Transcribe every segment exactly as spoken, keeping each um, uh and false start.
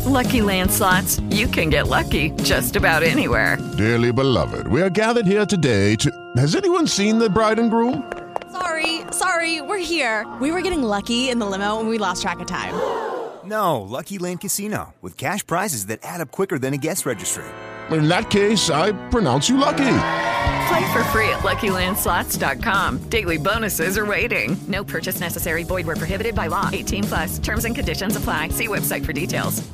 Lucky Land Slots, you can get lucky just about anywhere. Dearly beloved, we are gathered here today to... Has anyone seen the bride and groom? Sorry, sorry, we're here. We were getting lucky in the limo and we lost track of time. No, Lucky Land Casino, with cash prizes that add up quicker than a guest registry. In that case, I pronounce you lucky. Play for free at Lucky Land Slots dot com. Daily bonuses are waiting. No purchase necessary. Void where prohibited by law. eighteen plus. Terms and conditions apply. See website for details.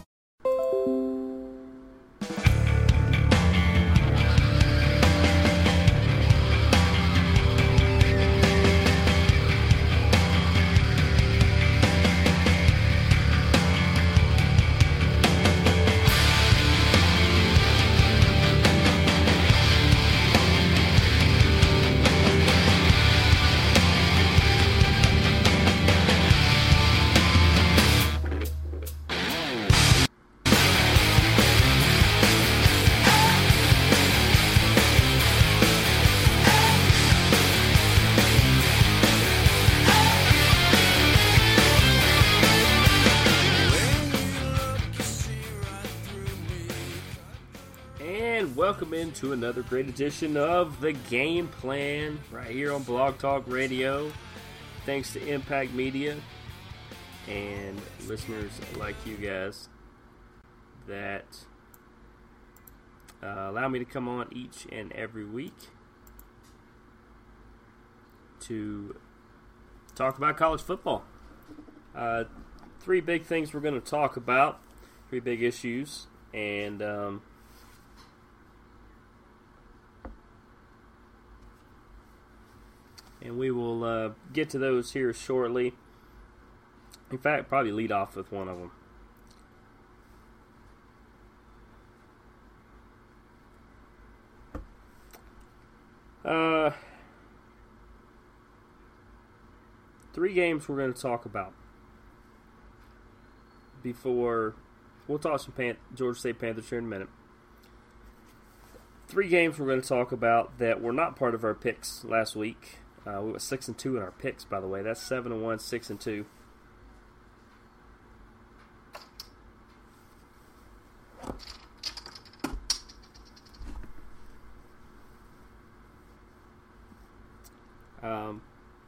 Welcome into another great edition of The Game Plan right here on Blog Talk Radio. Thanks to Impact Media and listeners like you guys that uh, allow me to come on each and every week to talk about college football. Uh, three big things we're going to talk about, three big issues, and um, And we will uh, get to those here shortly. In fact, probably lead off with one of them. Uh, three games we're going to talk about before we'll talk some Pan- Georgia State Panthers here in a minute. Three games we're going to talk about that were not part of our picks last week. Uh, we went six and two in our picks, by the way. That's seven and one, six and two. Um,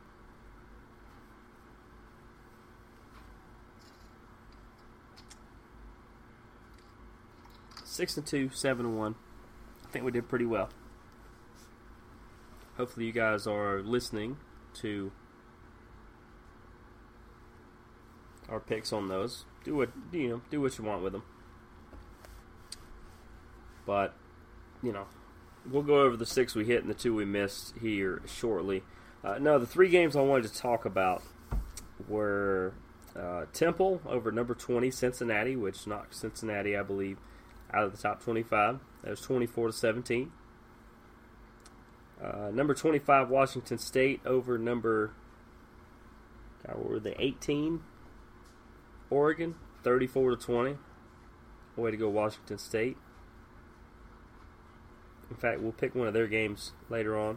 six and two, seven and one. I think we did pretty well. Hopefully you guys are listening to our picks on those. Do what you know. Do what you want with them. But you know, we'll go over the six we hit and the two we missed here shortly. Uh, no, the three games I wanted to talk about were uh, Temple over number twenty Cincinnati, which knocked Cincinnati, I believe, out of the top twenty-five. That was twenty-four to seventeen. Uh, number twenty-five, Washington State over number, God, what were they, eighteen, Oregon, thirty-four to twenty. Way to go, Washington State. In fact, we'll pick one of their games later on.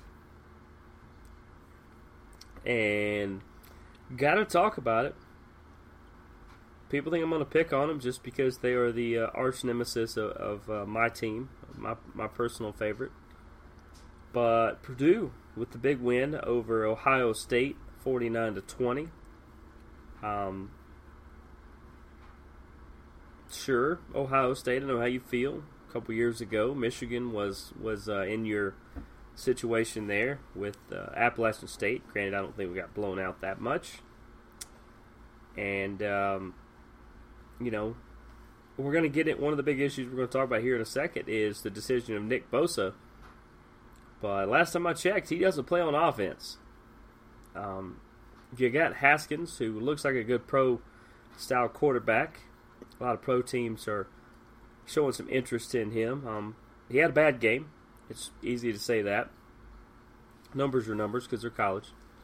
And got to talk about it. People think I'm going to pick on them just because they are the uh, arch nemesis of, of uh, my team, my my personal favorite. But Purdue with the big win over Ohio State, forty-nine to twenty. Um, sure, Ohio State, I know how you feel. A couple years ago, Michigan was was uh, in your situation there with uh, Appalachian State. Granted, I don't think we got blown out that much. And, um, you know, we're going to get it. One of the big issues we're going to talk about here in a second is the decision of Nick Bosa. But last time I checked, he doesn't play on offense. Um, you got Haskins, who looks like a good pro-style quarterback. A lot of pro teams are showing some interest in him. Um, he had a bad game. It's easy to say that. Numbers are numbers because they're college.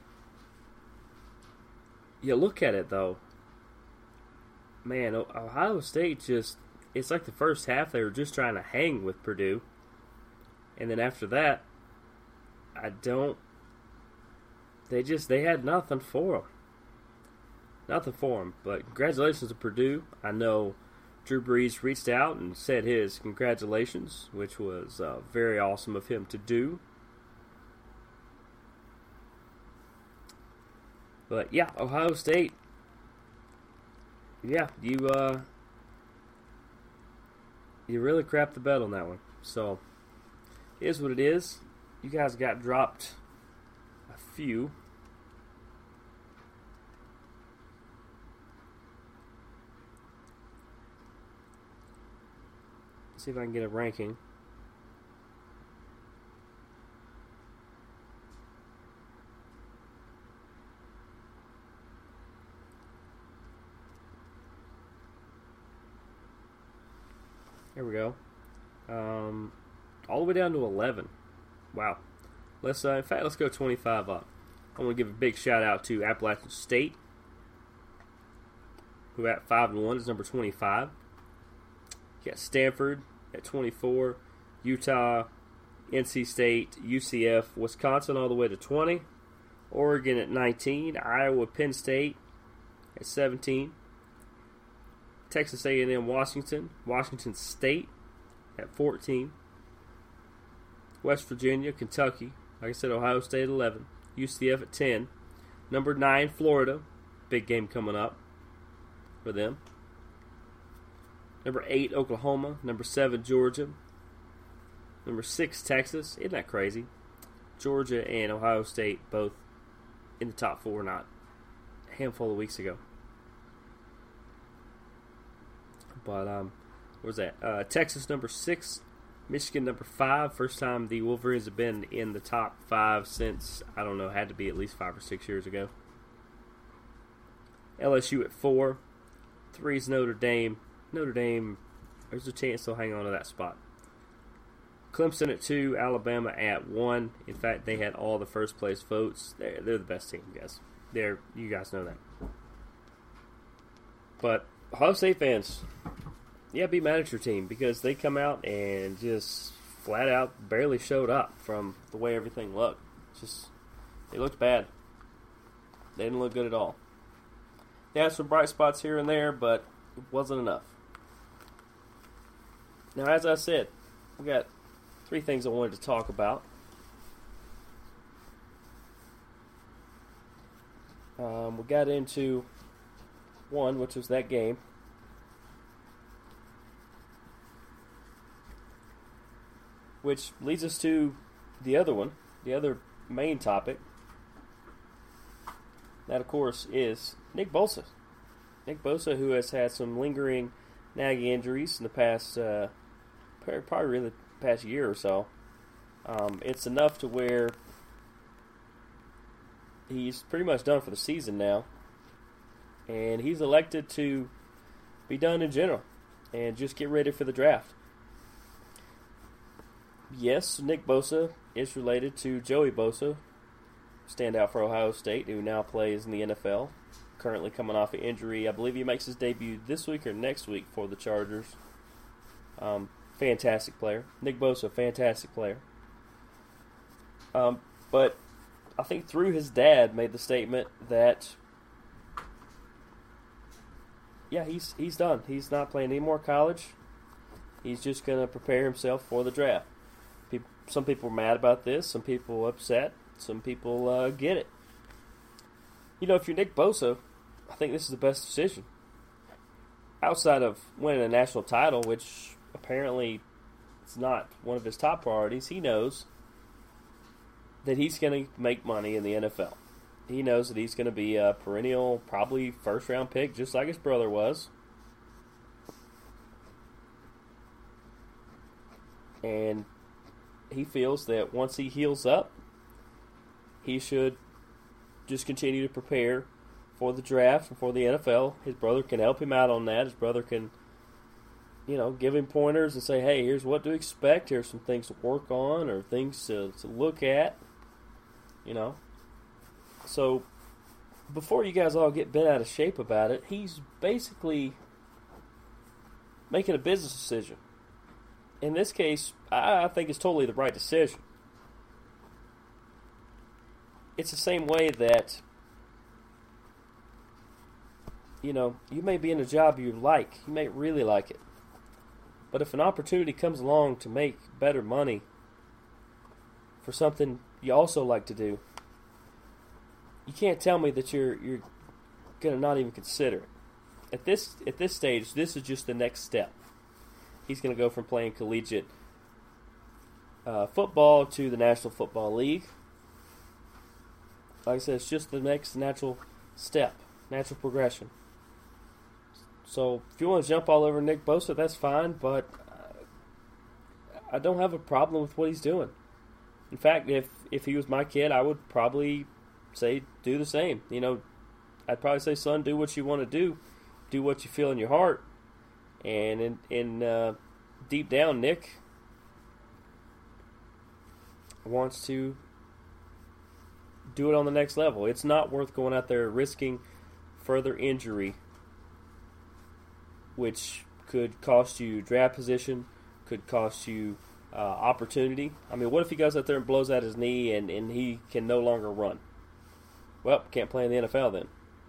You look at it, though. Man, Ohio State just, it's like the first half they were just trying to hang with Purdue. And then after that, I don't, they just, they had nothing for them. Nothing for them. But congratulations to Purdue. I know Drew Brees reached out and said his congratulations, which was uh, very awesome of him to do. But yeah, Ohio State. Yeah, you uh, you really crapped the bed on that one. So, it is what it is. You guys got dropped a few. See if I can get a ranking. There we go. Um, all the way down to eleven. Wow. Let's, uh, in fact, let's go twenty-five up. I want to give a big shout out to Appalachian State, who at five and one is number twenty-five. You got Stanford at twenty-four, Utah, N C State, U C F, Wisconsin all the way to twenty, Oregon at nineteen, Iowa, Penn State at seventeen, Texas A and M, Washington, Washington State at fourteen, West Virginia, Kentucky, like I said, Ohio State at eleven, U C F at ten, number nine, Florida, big game coming up for them. Number eight, Oklahoma. Number seven, Georgia. Number six, Texas. Isn't that crazy? Georgia and Ohio State both in the top four not a handful of weeks ago. But, um, what was that? Uh, Texas, number six. Michigan, number five. First time the Wolverines have been in the top five since, I don't know, had to be at least five or six years ago. L S U at four. Three is Notre Dame. Notre Dame, there's a chance they'll hang on to that spot. Clemson at two, Alabama at one. In fact, they had all the first place votes. They're, they're the best team, guys. They're, you guys know that. But Ohio State fans, yeah, be mad at your team because they come out and just flat out barely showed up from the way everything looked. Just they looked bad. They didn't look good at all. They had some bright spots here and there, but it wasn't enough. Now, as I said, we got three things I wanted to talk about. Um, we got into one, which was that game. Which leads us to the other one, the other main topic. That, of course, is Nick Bosa. Nick Bosa, who has had some lingering nagging injuries in the past, uh, probably really the past year or so. Um, it's enough to where he's pretty much done for the season now. And he's elected to be done in general and just get ready for the draft. Yes, Nick Bosa is related to Joey Bosa, standout for Ohio State, who now plays in the N F L. Currently coming off an injury. I believe he makes his debut this week or next week for the Chargers. Um, fantastic player. Nick Bosa, fantastic player. Um, but I think through his dad made the statement that, yeah, he's he's done. He's not playing any more college. He's just going to prepare himself for the draft. People, some people are mad about this. Some people upset. Some people uh, get it. You know, if you're Nick Bosa, I think this is the best decision. Outside of winning a national title, which apparently is not one of his top priorities, he knows that he's going to make money in the N F L. He knows that he's going to be a perennial, probably first-round pick, just like his brother was. And he feels that once he heals up, he should just continue to prepare for the draft and for the N F L. His brother can help him out on that. His brother can, you know, give him pointers and say, hey, here's what to expect. Here's some things to work on or things to, to look at, you know. So, before you guys all get bent out of shape about it, he's basically making a business decision. In this case, I think it's totally the right decision. It's the same way that you know, you may be in a job you like, you may really like it, but if an opportunity comes along to make better money for something you also like to do, you can't tell me that you're you're gonna not even consider it. At this at this stage, this is just the next step. He's gonna go from playing collegiate uh, football to the National Football League. Like I said, it's just the next natural step, natural progression. So if you want to jump all over Nick Bosa, that's fine, but uh, I don't have a problem with what he's doing. In fact, if if he was my kid, I would probably say do the same. You know, I'd probably say, son, do what you want to do, do what you feel in your heart, and in in uh, deep down, Nick wants to do it on the next level. It's not worth going out there risking further injury, which could cost you draft position, could cost you uh, opportunity. I mean, what if he goes out there and blows out his knee and, and he can no longer run? Well, can't play in the N F L then.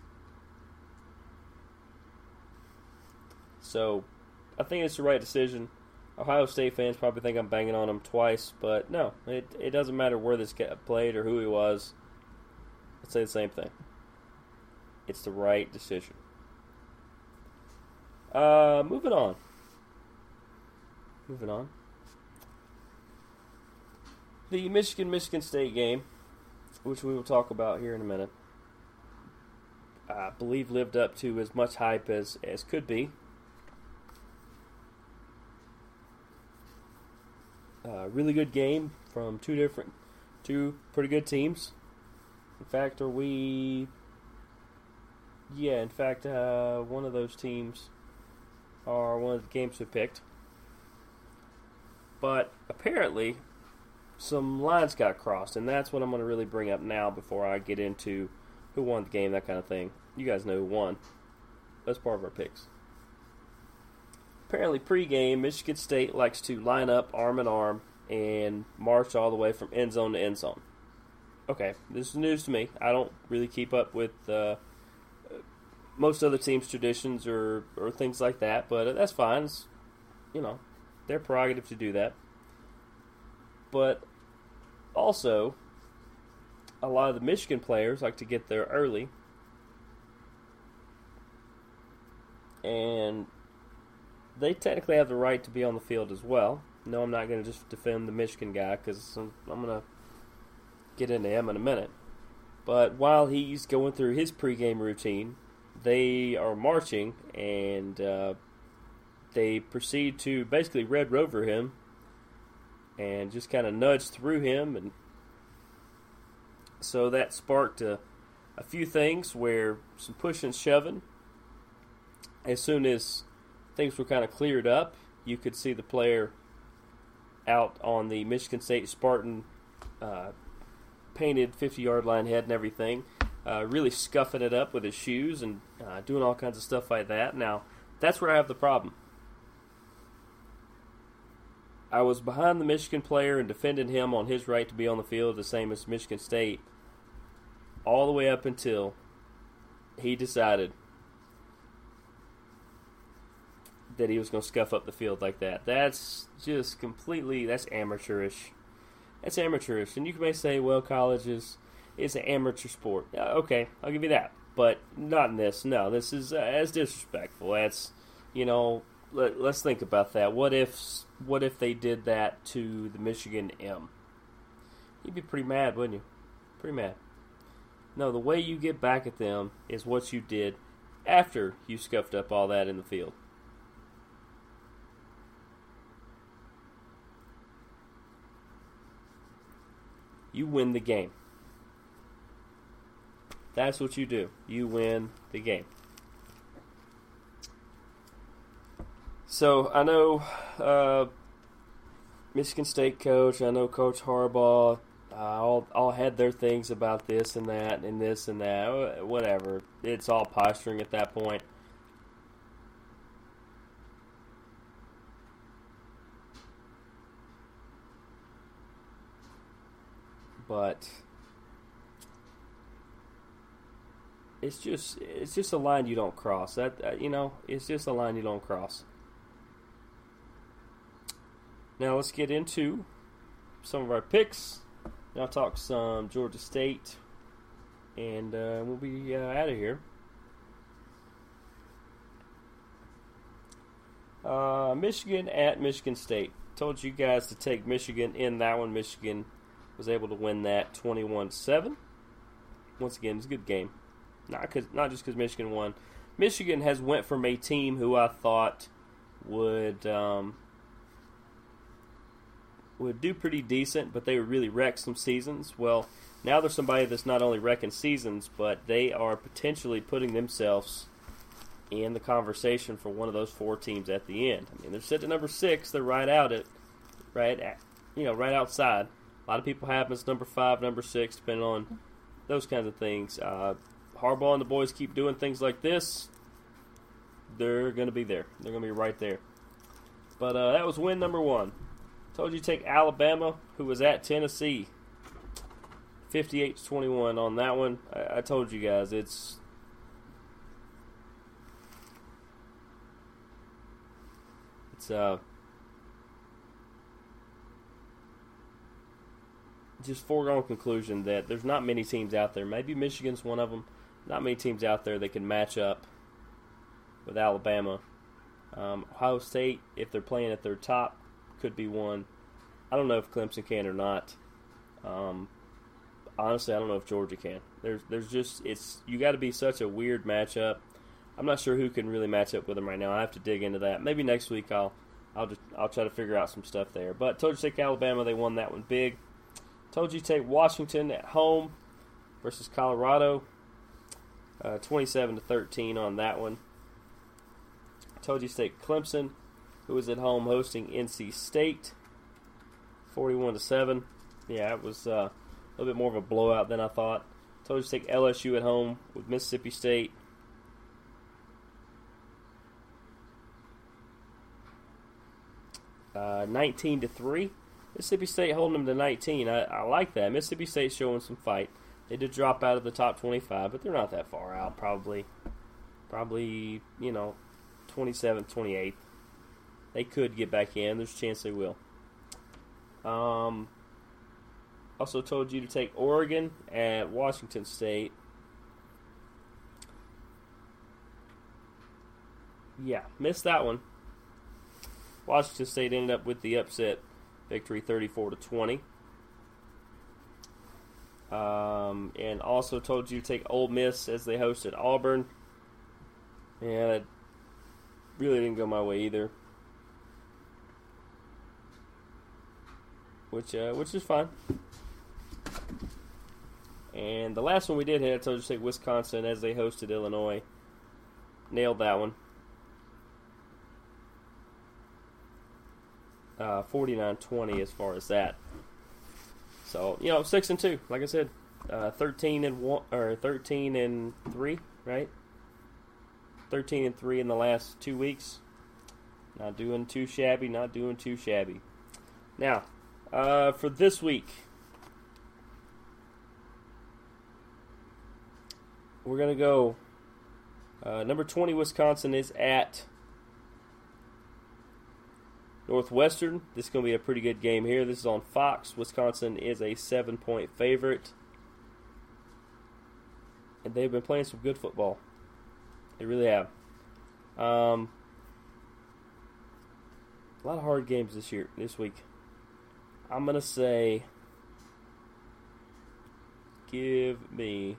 So, I think it's the right decision. Ohio State fans probably think I'm banging on him twice, but no, it it doesn't matter where this guy played or who he was. I'd say the same thing. It's the right decision. Uh, moving on. Moving on. The Michigan-Michigan State game, which we will talk about here in a minute, I believe lived up to as much hype as, as could be. Uh, really good game from two different, two pretty good teams. In fact, are we... Yeah, in fact, uh, one of those teams are one of the games we picked. But apparently, some lines got crossed, and that's what I'm going to really bring up now before I get into who won the game, that kind of thing. You guys know who won. That's part of our picks. Apparently, pregame, Michigan State likes to line up arm in arm and march all the way from end zone to end zone. Okay, this is news to me. I don't really keep up with uh, most other teams' traditions or, or things like that, but that's fine. It's, you know, their prerogative to do that. But also, a lot of the Michigan players like to get there early, and they technically have the right to be on the field as well. No, I'm not going to just defend the Michigan guy because I'm, I'm going to get into him in a minute. But while he's going through his pregame routine, they are marching, and uh, they proceed to basically Red Rover him and just kind of nudge through him. And so that sparked a, a few things where some pushing and shoving. As soon as things were kind of cleared up, you could see the player out on the Michigan State Spartan uh, painted fifty-yard line head and everything, uh, really scuffing it up with his shoes and uh, doing all kinds of stuff like that. Now, that's where I have the problem. I was behind the Michigan player and defending him on his right to be on the field, the same as Michigan State, all the way up until he decided that he was going to scuff up the field like that. That's just completely, that's amateurish. That's amateurish. And you may say, well, college is, is an amateur sport. Uh, okay, I'll give you that. But not in this. No, this is uh, as disrespectful. That's, you know, let, let's think about that. What if, what if they did that to the Michigan M? You'd be pretty mad, wouldn't you? Pretty mad. No, the way you get back at them is what you did after you scuffed up all that in the field. You win the game. That's what you do. You win the game. So, I know uh, Michigan State coach, I know Coach Harbaugh, uh, all, all had their things about this and that and this and that. Whatever. It's all posturing at that point. But it's just it's just a line you don't cross. That uh, you know, it's just a line you don't cross. Now let's get into some of our picks. Now I'll talk some Georgia State, and uh, we'll be uh, out of here. Uh, Michigan at Michigan State. Told you guys to take Michigan in that one. Michigan was able to win that twenty-one seven. Once again, it's a good game. Not cause, not just because Michigan won. Michigan has went from a team who I thought would um, would do pretty decent, but they would really wreck some seasons. Well, now they're somebody that's not only wrecking seasons, but they are potentially putting themselves in the conversation for one of those four teams at the end. I mean, they're sitting at number six. They're right out at, right at, you know, right outside. A lot of people have them as number five, number six, depending on those kinds of things. Uh, Harbaugh and the boys keep doing things like this, they're going to be there. They're going to be right there. But uh, that was win number one. Told you to take Alabama, who was at Tennessee. fifty-eight to twenty-one on that one. I, I told you guys, it's it's uh just foregone conclusion that there's not many teams out there. Maybe Michigan's one of them. Not many teams out there that can match up with Alabama. Um, Ohio State, if they're playing at their top, could be one. I don't know if Clemson can or not. Um, honestly, I don't know if Georgia can. There's, there's just it's you got to be such a weird matchup. I'm not sure who can really match up with them right now. I have to dig into that. Maybe next week I'll, I'll just I'll try to figure out some stuff there. But told you to take Alabama. They won that one big. Told you to take Washington at home versus Colorado. Uh, twenty-seven to thirteen on that one. Told you to take Clemson, who was at home hosting N C State. forty-one to seven. Yeah, it was uh, a little bit more of a blowout than I thought. Told you to take L S U at home with Mississippi State. Uh, nineteen to three. Mississippi State holding them to nineteen. I, I like that. Mississippi State showing some fight. They did drop out of the top twenty-five, but they're not that far out. Probably, probably you know, twenty-seventh, twenty-eighth. They could get back in. There's a chance they will. Um, also told you to take Oregon at Washington State. Yeah, missed that one. Washington State ended up with the upset victory, thirty-four to twenty. Um, and also told you to take Ole Miss as they hosted Auburn. Yeah, that really didn't go my way either. Which uh, which is fine. And the last one we did hit, I told you to take Wisconsin as they hosted Illinois. Nailed that one. Uh, forty-nine twenty as far as that. So, you know, six and two, like I said, uh, thirteen and one or thirteen and three, right? Thirteen and three in the last two weeks. Not doing too shabby. Not doing too shabby. Now, uh, for this week, we're gonna go. Uh, number twenty, Wisconsin is at Northwestern. This is going to be a pretty good game here. This is on Fox. Wisconsin is a seven-point favorite. And they've been playing some good football. They really have. Um, a lot of hard games this year, this week. I'm going to say, give me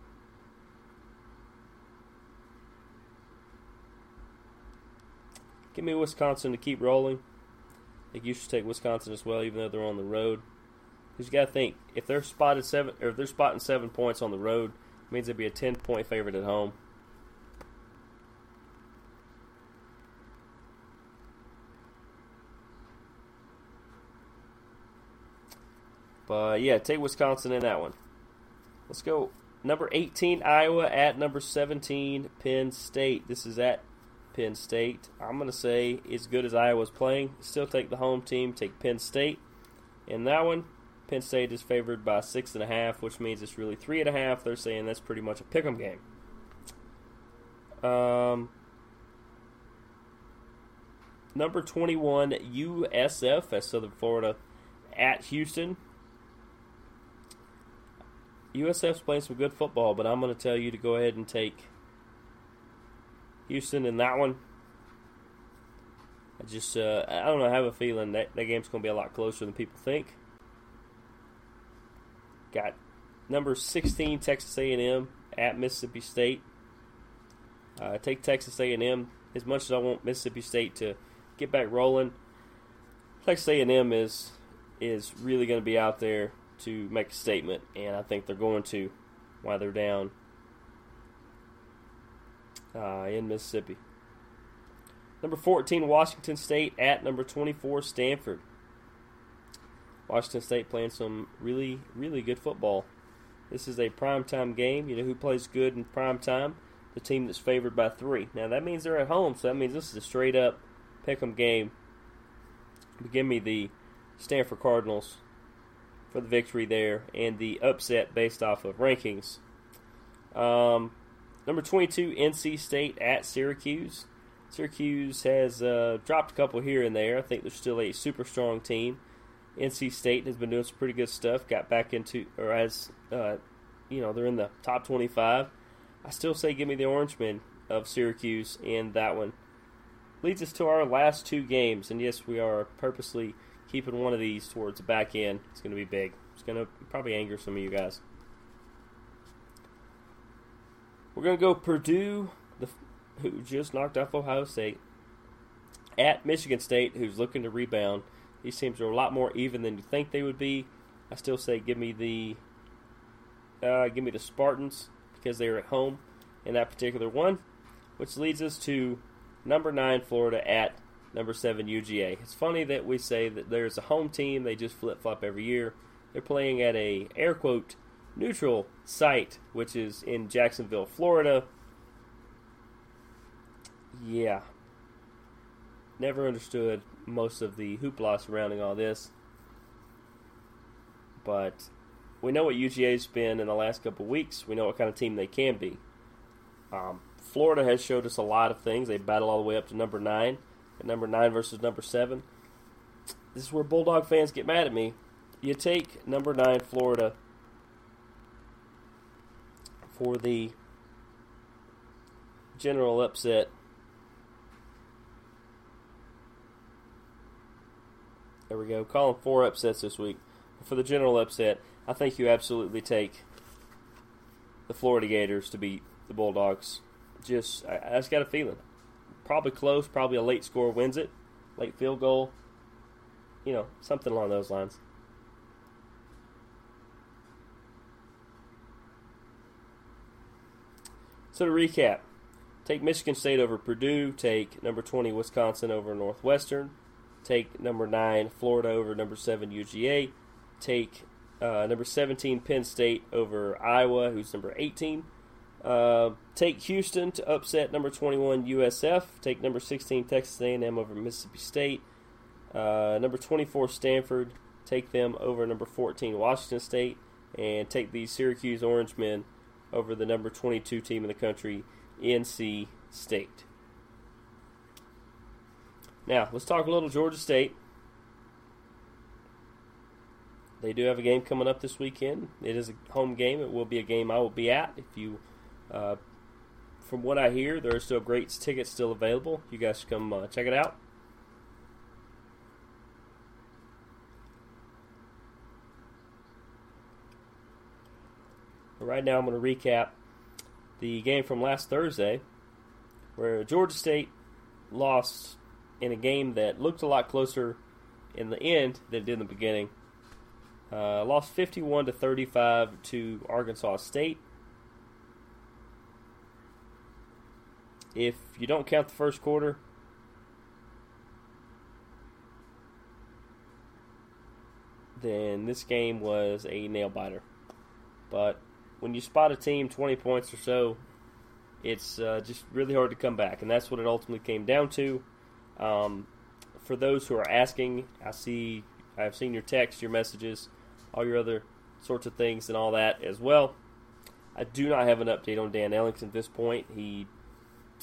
Give me Wisconsin to keep rolling. I think you should take Wisconsin as well, even though they're on the road. Because you got to think, if they're spotted seven, or if they're spotting seven points on the road, it means they'd be a ten-point favorite at home. But yeah, take Wisconsin in that one. Let's go. Number eighteen, Iowa at number seventeen, Penn State. This is at Penn State. I'm going to say, as good as Iowa's playing, still take the home team, take Penn State. In that one, Penn State is favored by six and a half, which means it's really three and a half. They're saying that's pretty much a pick'em game. Um, number twenty-one, U S F, that's Southern Florida, at Houston. U S F's playing some good football, but I'm going to tell you to go ahead and take Houston in that one. I just, uh, I don't know, I have a feeling that, that game's going to be a lot closer than people think. Got number sixteen, Texas A and M at Mississippi State. Uh, take Texas A and M. As much as I want Mississippi State to get back rolling, Texas A and M is is really going to be out there to make a statement, and I think they're going to while they're down uh, in Mississippi. Number fourteen, Washington State at number twenty-four, Stanford. Washington State playing some really, really good football. This is a primetime game. You know who plays good in primetime? The team that's favored by three. Now, that means they're at home, so that means this is a straight-up pick-em game. But give me the Stanford Cardinals for the victory there and the upset based off of rankings. Um, number twenty-two, N C State at Syracuse. Syracuse has uh, dropped a couple here and there. I think they're still a super strong team. N C State has been doing some pretty good stuff. Got back into, or as, uh, you know, they're in the top twenty-five. I still say give me the Orangemen of Syracuse in that one. Leads us to our last two games. And yes, we are purposely keeping one of these towards the back end. It's going to be big. It's going to probably anger some of you guys. We're going to go Purdue, the, who just knocked off Ohio State, at Michigan State, who's looking to rebound. These teams are a lot more even than you think they would be. I still say give me the uh, give me the Spartans because they are at home in that particular one, which leads us to number nine Florida at number seven U G A. It's funny that we say that there's a home team. They just flip flop every year. They're playing at a air quote neutral site, which is in Jacksonville, Florida. Yeah. Never understood most of the hoopla surrounding all this. But we know what U G A's been in the last couple of weeks. We know what kind of team they can be. Um, Florida has showed us a lot of things. They battle all the way up to number nine. At number nine versus number seven. This is where Bulldog fans get mad at me. You take number nine Florida for the general upset. There we go. Calling four upsets this week. For the general upset, I think you absolutely take the Florida Gators to beat the Bulldogs. Just, I, I just got a feeling. Probably close. Probably a late score wins it. Late field goal. You know, something along those lines. So to recap, take Michigan State over Purdue. Take number twenty Wisconsin over Northwestern. Take number nine Florida over number seven U G A. Take uh, number seventeen Penn State over Iowa, who's number eighteen. Uh, take Houston to upset number twenty-one U S F. Take number sixteen Texas A and M over Mississippi State. Uh, number twenty-four Stanford. Take them over number fourteen Washington State. And take the Syracuse Orangemen over the number twenty-two team in the country, N C State. Now, let's talk a little Georgia State. They do have a game coming up this weekend. It is a home game. It will be a game I will be at. If you, uh, from what I hear, there are still great tickets still available. You guys should come uh, check it out. But right now, I'm going to recap the game from last Thursday, where Georgia State lost in a game that looked a lot closer in the end than it did in the beginning. Uh, lost fifty-one to thirty-five to Arkansas State. If you don't count the first quarter, then this game was a nail-biter. But when you spot a team twenty points or so, it's uh, just really hard to come back, and that's what it ultimately came down to. Um, for those who are asking, I see, I've seen your texts, your messages, all your other sorts of things and all that as well. I do not have an update on Dan Ellington at this point. He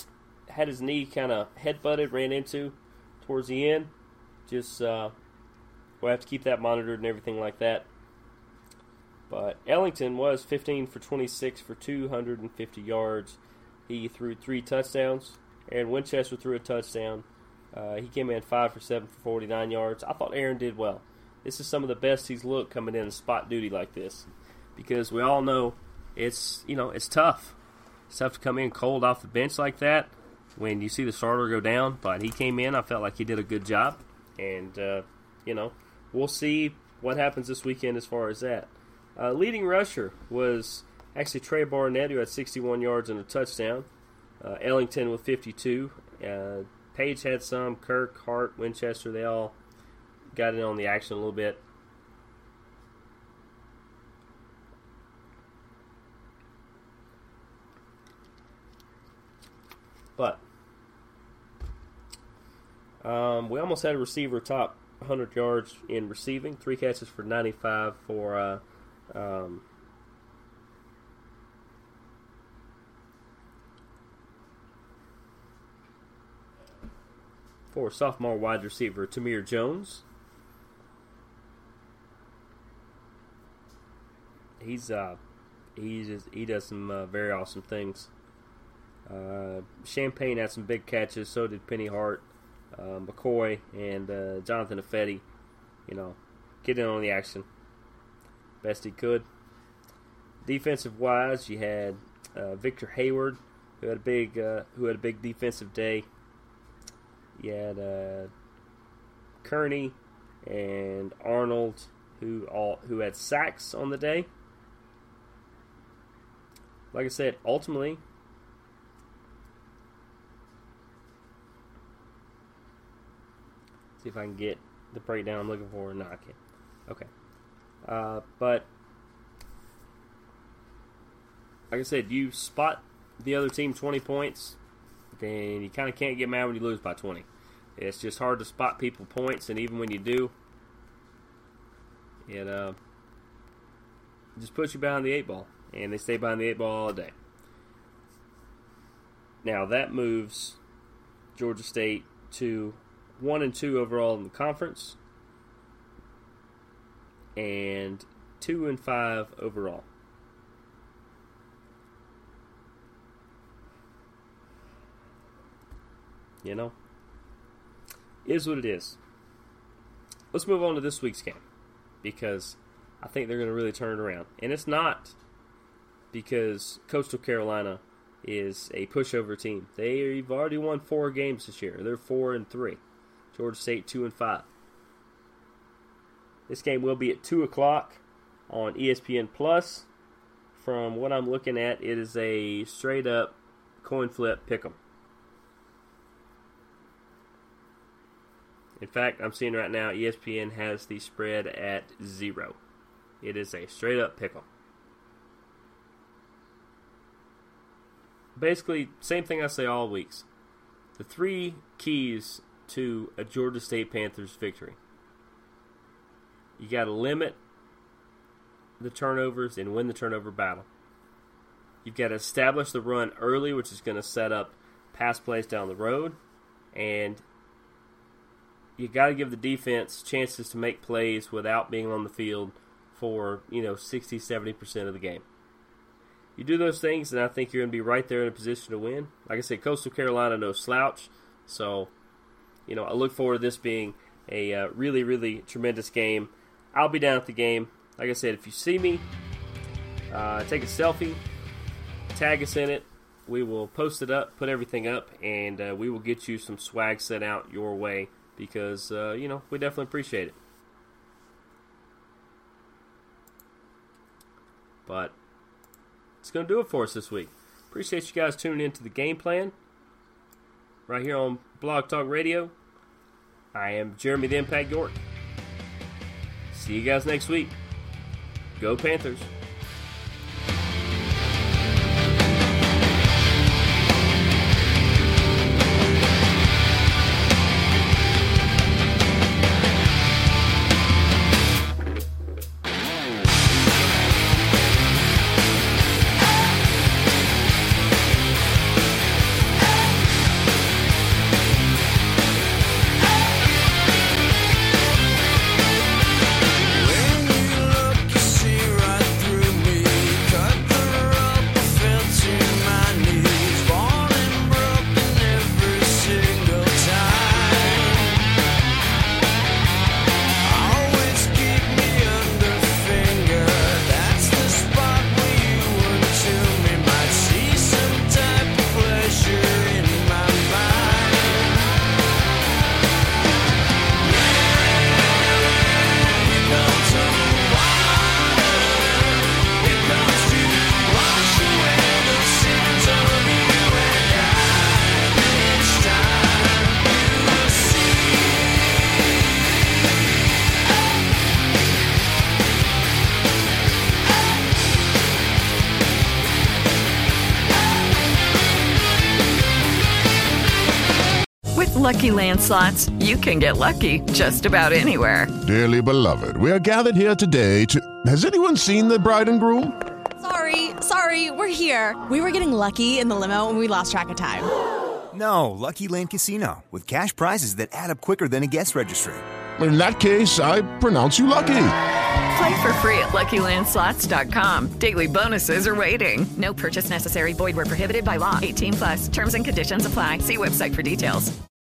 had his knee kind of head-butted, ran into towards the end. Just uh, we'll have to keep that monitored and everything like that. But Ellington was fifteen for twenty-six for two hundred fifty yards. He threw three touchdowns. Aaron Winchester threw a touchdown. Uh, he came in five for seven for forty-nine yards. I thought Aaron did well. This is some of the best he's looked coming in spot duty like this, because we all know it's you know it's tough. It's tough to come in cold off the bench like that when you see the starter go down. But he came in. I felt like he did a good job, and uh, you know we'll see what happens this weekend as far as that. Uh, leading rusher was actually Trey Barnett, who had sixty-one yards and a touchdown. Uh, Ellington with fifty-two. Uh, Page had some. Kirk, Hart, Winchester, they all got in on the action a little bit. But um, we almost had a receiver top one hundred yards in receiving. Three catches for ninety-five for uh, um, for sophomore wide receiver Tamir Jones. He's uh, he's he does some uh, very awesome things. Uh, Champagne had some big catches. So did Penny Hart, uh, McCoy, and uh, Jonathan Ifedi. You know, get in on the action best he could. Defensive wise, you had uh, Victor Hayward, who had a big uh, who had a big defensive day. You had uh, Kearney and Arnold, who all who had sacks on the day. Like I said, ultimately, see if I can get the breakdown I'm looking for. No, I can't. Okay, uh, but like I said, you spot the other team twenty points, then you kind of can't get mad when you lose by twenty. It's just hard to spot people points, and even when you do, it uh, just puts you behind the eight ball, and they stay behind the eight ball all day. Now that moves Georgia State to one and two overall in the conference, and two and five overall. You know, is what it is. Let's move on to this week's game, because I think they're going to really turn it around. And it's not because Coastal Carolina is a pushover team. They've already won four games this year. They're four and three. Georgia State two and five. This game will be at two o'clock on E S P N Plus. From what I'm looking at, it is a straight up coin flip pick'em. In fact, I'm seeing right now E S P N has the spread at zero. It is a straight-up pick'em. Basically, same thing I say all weeks. The three keys to a Georgia State Panthers victory. You got to limit the turnovers and win the turnover battle. You've got to establish the run early, which is going to set up pass plays down the road. And you got to give the defense chances to make plays without being on the field for, you know, sixty, seventy percent of the game. You do those things, and I think you're going to be right there in a position to win. Like I said, Coastal Carolina, no slouch. So, you know, I look forward to this being a uh, really, really tremendous game. I'll be down at the game. Like I said, if you see me, uh, take a selfie, tag us in it. We will post it up, put everything up, and uh, we will get you some swag sent out your way because, uh, you know, we definitely appreciate it. But it's going to do it for us this week. Appreciate you guys tuning in to the game plan right here on Blog Talk Radio. I am Jeremy the Impact York. See you guys next week. Go Panthers. Lucky Land Slots, you can get lucky just about anywhere. Dearly beloved, we are gathered here today to... Has anyone seen the bride and groom? Sorry, sorry, we're here. We were getting lucky in the limo and we lost track of time. No, Lucky Land Casino, with cash prizes that add up quicker than a guest registry. In that case, I pronounce you lucky. Play for free at Lucky Land Slots dot com. Daily bonuses are waiting. No purchase necessary. Void where prohibited by law. eighteen plus. Terms and conditions apply. See website for details.